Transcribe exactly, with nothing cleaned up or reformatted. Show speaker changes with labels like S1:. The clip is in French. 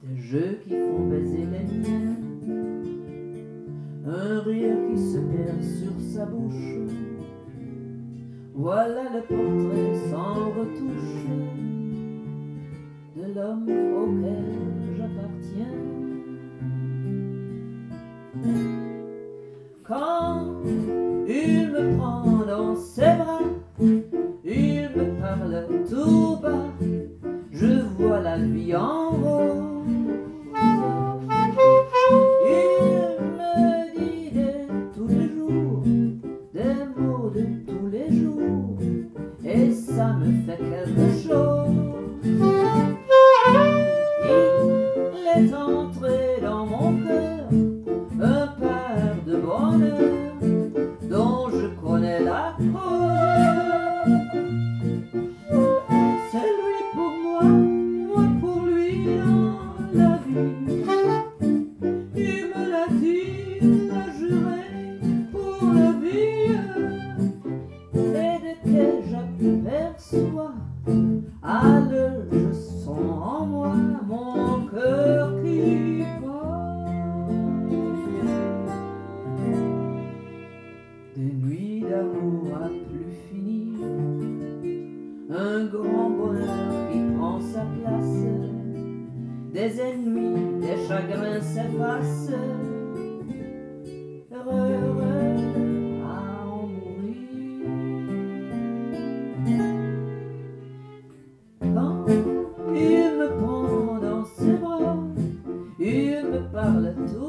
S1: des jeux qui font baiser les miens, un rire qui se perd sur sa bouche. Voilà le portrait sans retouche de l'homme auquel j'appartiens. Quand il me prend dans ses bras, il me parle tout bas, je vois la vie en rose. Il me dit de tous les jours, des mots de tous les jours, et ça me fait quelque chose. Il est entré dans mon cœur un part de bonheur dont je connais la cause. C'est lui pour moi, moi pour lui dans la vie. Il me l'a dit, l'a juré pour la vie. Et dès que j'aperçois, à le je sens en moi mon cœur qui bat. Des nuits d'amour à plus finir, un grand bonheur qui prend sa place, des ennuis, des chagrins s'effacent, heureux, heureux à en mourir. Quand il me prend dans ses bras, il me parle tout